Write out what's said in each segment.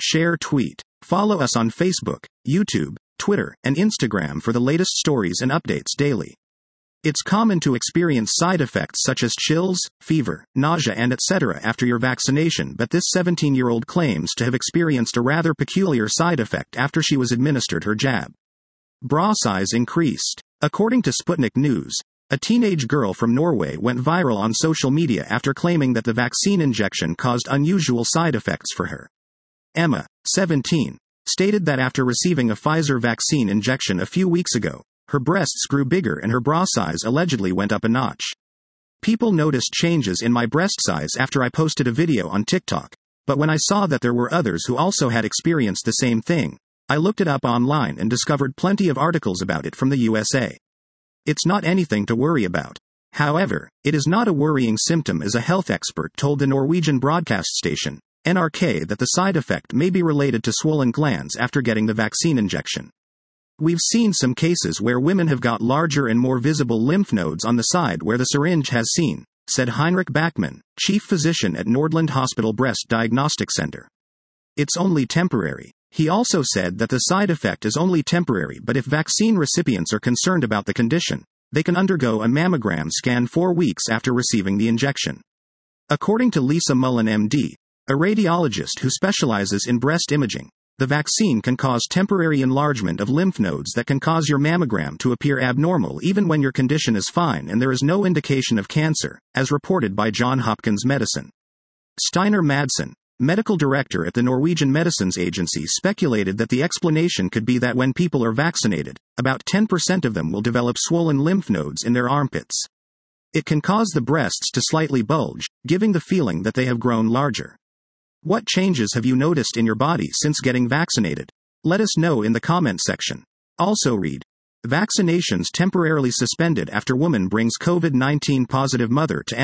share, tweet. Follow us on Facebook, YouTube, Twitter, and Instagram for the latest stories and updates daily. It's common to experience side effects such as chills, fever, nausea, and etc. after your vaccination, but this 17-year-old claims to have experienced a rather peculiar side effect after she was administered her jab. Bra size increased. According to Sputnik News, a teenage girl from Norway went viral on social media after claiming that the vaccine injection caused unusual side effects for her. Emma, 17, stated that after receiving a Pfizer vaccine injection a few weeks ago, her breasts grew bigger and her bra size allegedly went up a notch. People noticed changes in my breast size after I posted a video on TikTok, but when I saw that there were others who also had experienced the same thing, I looked it up online and discovered plenty of articles about it from the USA. It's not anything to worry about. However, it is not a worrying symptom, as a health expert told the Norwegian broadcast station, NRK, that the side effect may be related to swollen glands after getting the vaccine injection. We've seen some cases where women have got larger and more visible lymph nodes on the side where the syringe has seen, said Heinrich Backman, chief physician at Nordland Hospital Breast Diagnostic Center. It's only temporary. He also said that the side effect is only temporary, but if vaccine recipients are concerned about the condition, they can undergo a mammogram scan 4 weeks after receiving the injection. According to Lisa Mullen MD, a radiologist who specializes in breast imaging, the vaccine can cause temporary enlargement of lymph nodes that can cause your mammogram to appear abnormal even when your condition is fine and there is no indication of cancer, as reported by Johns Hopkins Medicine. Steinar Madsen, medical director at the Norwegian Medicines Agency, speculated that the explanation could be that when people are vaccinated, about 10% of them will develop swollen lymph nodes in their armpits. It can cause the breasts to slightly bulge, giving the feeling that they have grown larger. What changes have you noticed in your body since getting vaccinated? Let us know in the comment section. Also read, vaccinations temporarily suspended after woman brings COVID-19 positive mother to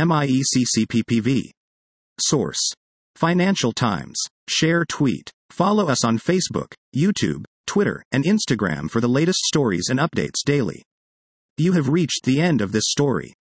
MIECCPPV. Source, Financial Times. Share, tweet. Follow us on Facebook, YouTube, Twitter, and Instagram for the latest stories and updates daily. You have reached the end of this story.